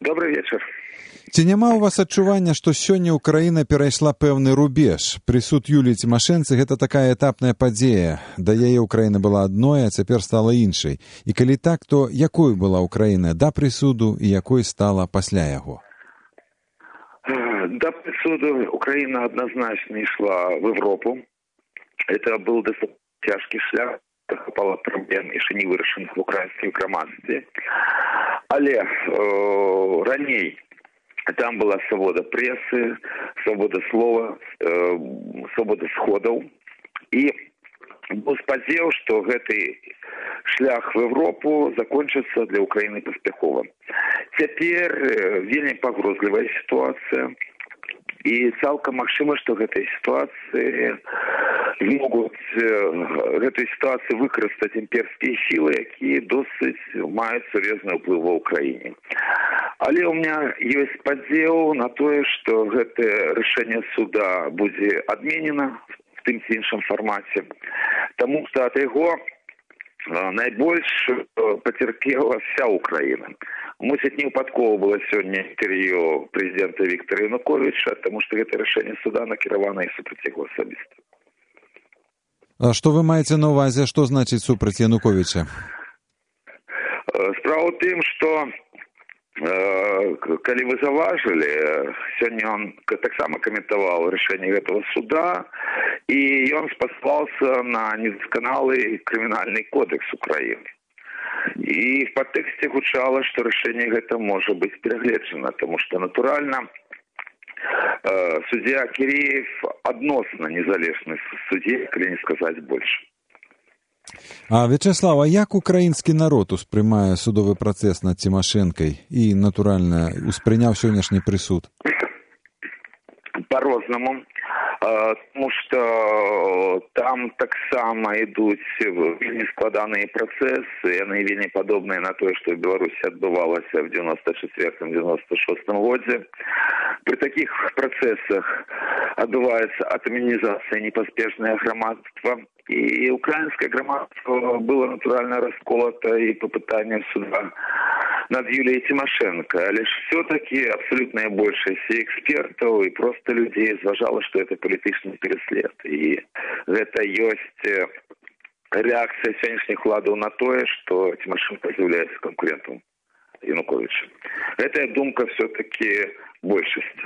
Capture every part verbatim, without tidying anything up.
Добрый вечер. Ці няма ў вас адчування, што сёння Украіна перайшла пэўны рубеж? Прысуд Юліі Цімашэнцы – гэта такая этапная падзея. Да яе Украіна была адной, а цяпер стала іншай. І калі так, то якой была Украіна да прысуду і якой стала пасля яго? До присуда Украина однозначно шла в Европу. Это был достаточно тяжкий шлях, хапало проблем, еще не вырашенных в украинском громадстве. Але э, раней там была свобода прессы, свобода слова, э, свобода сходов. И был спадзеў, что гэты шлях в Европу закончится для Украины паспяхова. Теперь э, вельмі пагрозлівая ситуация. И цалкам магчыма, што гэтай ситуации могуць гэтай ситуации выкарыстаць імперскія сілы, якія досыць маюць сур'ёзны ўплыў ва Ўкраіне. Але у меня ёсць спадзеў на тое, што гэтае рашэнне суда будзе адменена в тым ці іншым фармаце, таму што ад яго найбольш пацярпела вся Украина. Мусіць, не выпадкова было сёння інтэрв'ю прэзідэнта Віктора Януковіча, таму што гэта рашэнне суда накіравана і супраць яго асабіста. А што вы маеце на ўвазе, што значыць супраць Януковіча? Справа ў тым, што калі вы заўважылі, сёння ён таксама каментаваў рашэнне гэтага суда, і ён спасылаўся на недасканалы крымінальны кодекс Украіны. И в подтексте гучало, что решение это может быть перегледжено, потому что, натурально, э, судья Киреев односно незалежный судья, коли не сказать больше. А, Вячеслав, а як украінскі народ успрымае судовы працэс над Цімашэнкай і, натуральна, успрыняў сённяшні прысуд? По-рознаму. Потому что там таксама ідуць вельмі складаныя працэсы, яны вельмі падобныя на тое, што в Беларусі адбывалася в девяносто четвёртом — девяносто шестом годзе. При таких працэсах адбываецца атамізацыя непаспешнае грамадства, і украінскае грамадство было натуральна расколото і по пытанню суда над Юлией Тимошенко. Але ж все-таки абсолютная большасць экспертаў і просто людей зважала, что это політычны переслед. І гэта ёсць реакция сённяшніх уладаў на тое, что Тимошенко является конкурентом Януковича. Эта думка все-таки большасць.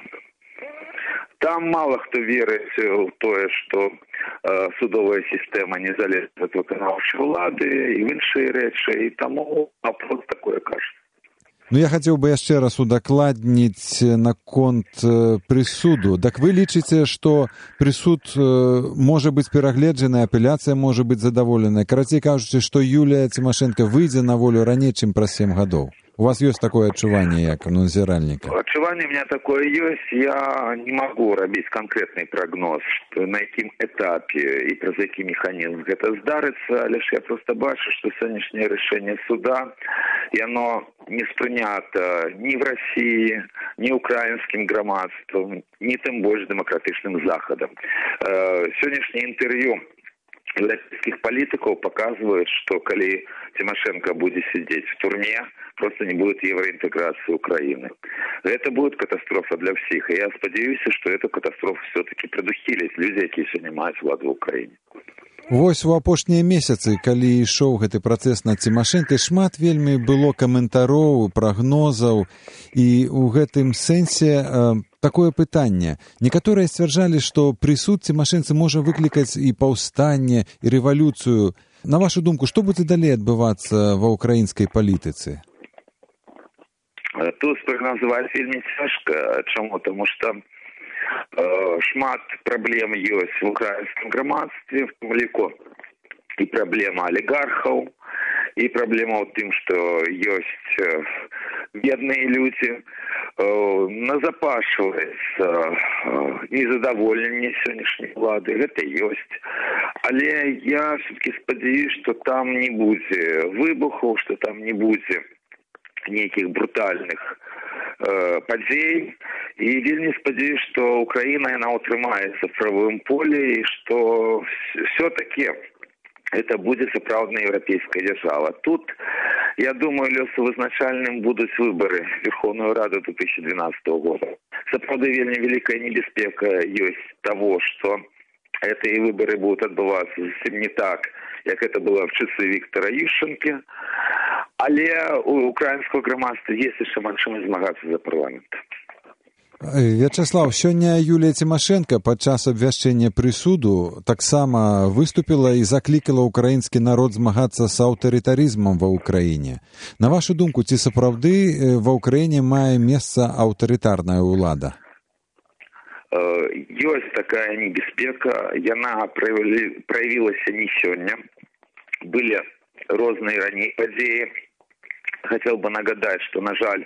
Там мало кто верит в то, что э, судовая система не залежит от выканаўчай улады и в іншыя рэчы, и тому вопрос такое кажется. Ну, я хацеў бы яшчэ раз удакладніць наконт э, прысуду. Так вы лічыце, што прысуд э, можа быць перагледжаны, апеляцыя можа быць задаволеная. Карацей кажучы, што Юлія Цімашэнка выйдзе на волю раней, чым праз сем гадоў. У вас есть такое адчуванне, як назіральніка? Адчуванне у меня такое есть. Я не могу рабіць конкретный прогноз, что на якім этапе и праз які механізм гэта здарыцца, але ж я просто бачу, что сённяшняе рашэнне суда, и оно не спрынята ни в России, ни украинским громадством, ни тем больше демократичным Заходом. Сённяшняе интервью российских политиков показывает, что коли Тимошенко будет сидеть в тюрьме, просто не будет евроинтеграции Украины. Это будет катастрофа для всех. И я сподіваюся, что эту катастрофу все-таки предухилят люди, які сьогодні мають владу в Україні. Вось у апошнія месяцы, калі ішоў гэты працэс над Цімашэнкай, шмат вельмі было каментароў, прагнозаў, і ў гэтым сэнсе э, такое пытанне. Некаторыя сцвярджалі, што прысуд Цімашэнцы можа выклікаць і паўстанне, і рэвалюцыю. На вашу думку, што будзе далей адбывацца ва ўкраінскай палітыцы? Тут спрагназаваць вельмі цяжка. Чаму? Таму што э, шмат праблем ёсць в украінскім грамадстве, в тым ліку і праблема алігархаў, і праблема ў тым, што ёсць э, бедныя людзі, э, назапашваецца э, незадаволенне сённяшняй улады, гэта ёсць. Але я все-таки спадзяюсь, што там не будзе выбухаў, што там не будзе нейкіх брутальных э, падзей. І вельмі спадзяюсь, што Украіна яна ўтрымаецца в правовым поле, і што все-таки это будет сапраўдная европейская держава. Тут Я думаю, лёсавызначальным будуць выборы в Верховную Раду две тысячи двенадцатого года. Сапраўды вельмі великая небяспека есть того, что эти выборы будут отбываться совсем не так, как это было в часы Виктора Ющенко. Але у украинского громадства есть еще магчымасць змагацца за парламент. Вячеслав, сёння Юлія Цімашэнка падчас абвяшчэння прысуду таксама выступіла і заклікала ўкраінскі народ змагацца з аўтарытарызмам ва ўкраіне. На вашу думку, ці сапраўды ва ўкраіне мае месца аўтарытарная ўлада? Ёсць такая небяспека, яна праявілася не сёння. Былі розныя раней падзеі. Хотел бы нагадать, что, на жаль,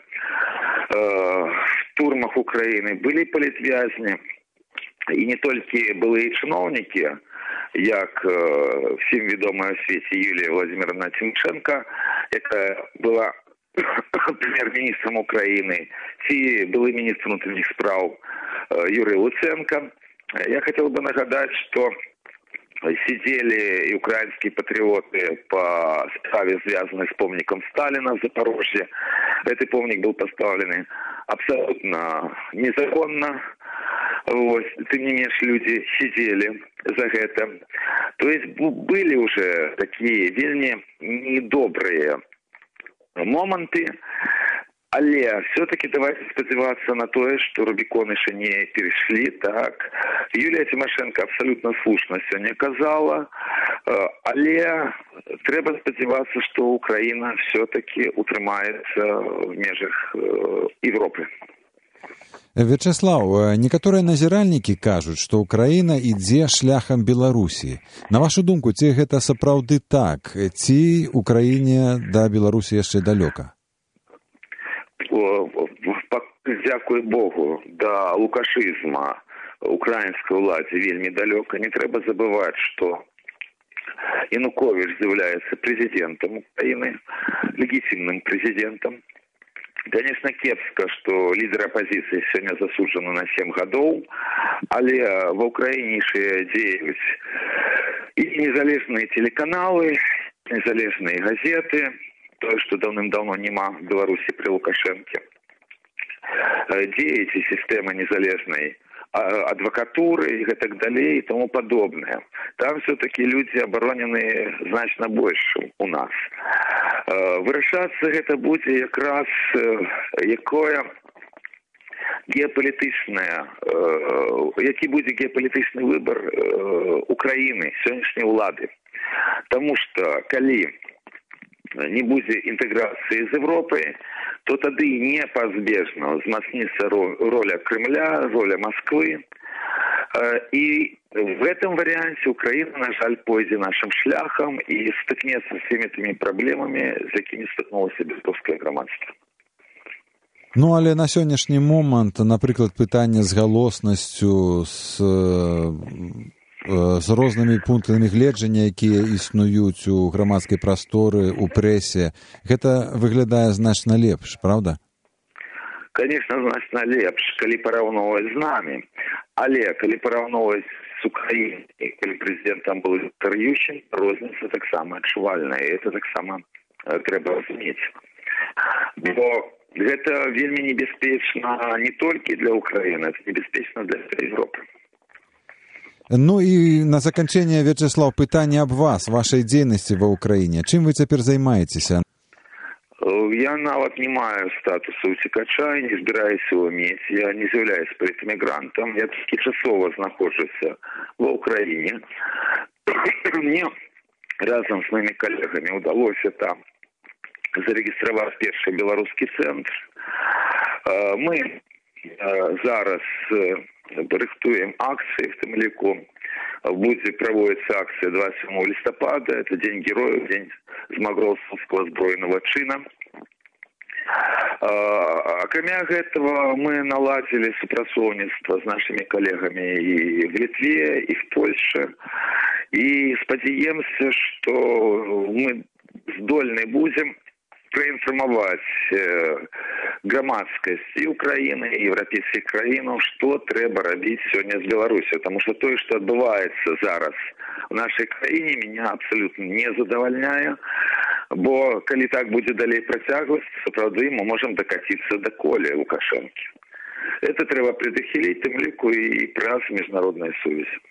в турмах Украины были политвязни, и не только былые чиновники, як всем ведомая в свете Юлия Владимировна Тимошенко, это была премьер-министром Украины, и былый министр внутренних справ Юрий Луценко. Я хотел бы нагадать, что сидели и украинские патриоты по справе, связанной с помником Сталина в Запорожье. Этот помник был поставлен абсолютно незаконно. Вот. Тем не менее, люди сидели за это. То есть были уже такие вельми недобрые моменты. Але все-таки давайте сподіватися на те, що Рубікон ще не перейшли, так. Юлія Тимошенко абсолютно слушно сьогодні казала, але треба сподіватися, що Україна все-таки утримається в межах Європи. Вячеслав, некаторыя назіральнікі кажуць, што Украіна ідзе шляхам Беларусі. На вашу думку, ці гэта сапраўды так, ці Украіне да Беларусі яшчэ далёка? Дякую Богу, до лукашизма украинской влади вельми далеко. Не треба забывать, что Янукович является президентом Украины, легитимным президентом. Конечно, кепска, что лидер оппозиции сегодня засуджен на семь годов, але в Украине еще деятельность и незалежные телеканалы, незалежные газеты, то, что давным-давно нема в Беларуси при Лукашенке. Деятельность системы незалежной адвокатуры и так далее и тому подобное. Там все-таки люди оборонены значно больше у нас. Вырашаться это будет как раз якое геополитичное, який буде геополитичный выбор Украины, сегодняшней влады. Потому что, коли не будзе інтэграцыі з Европай, то тады непазбежна ўзмацніцца роля Кремля, роля Москвы. И в этом варианте Украина, на жаль, пойдзе нашим шляхом и стыкнется с всеми теми проблемами, з якімі стыкнулася беларускае грамадства. Ну, але на сённяшні момант, напрыклад, пытанне з галоснасцю, з з рознымі пунктамі гледжання, якія існуюць у грамадскай прасторы, у прэсе, гэта выглядае значна лепш, правда? Конечно, значна лепш, калі параўноўваць з намі. Але калі параўноўваць з Украінай, калі прэзідэнтам быў Віктор Ющенко, розніца таксама адчувальная, і гэта таксама трэба разумець. Бо гэта вельмі небяспечна не толькі для Украіны, это небяспечна для Европы. Ну і на заканчэнне, Вячеслав, пытанне аб вас, вашай дзейнасці ва ўкраіне. Чым вы цяпер займаецеся? Я нават не маю статусу уцекача і не збіраюся его мець. Я не з'яўляюсь палітэмігрантам. Я толькі часова знаходжуся ва ўкраіне. Мне разам з моими калегамі удалося там зарэгістраваць першы беларускі цэнтр. Мы зараз рыхтуем акции в том лику. Будет проводиться акция двадцать седьмого листопада. Это День героев, День Змагроўского збройного чина. Акрамя этого мы наладили супрацоўніцтва с нашими коллегами и в Литве, и в Польше. И спадзяемся, что мы здольны будем проинформовать э, громадскость и Украины, и европейских країн, что треба робить сегодня с Беларусью. Потому что то, что отбывается зараз в нашей краине, меня абсолютно не задовольняет. Бо калі так будзе далей працягваць, сапраўды мы можам дакаціцца да колі Лукашэнкі. Это трэба предахіліць, тым ліку і пры нас міжнародная сувязь.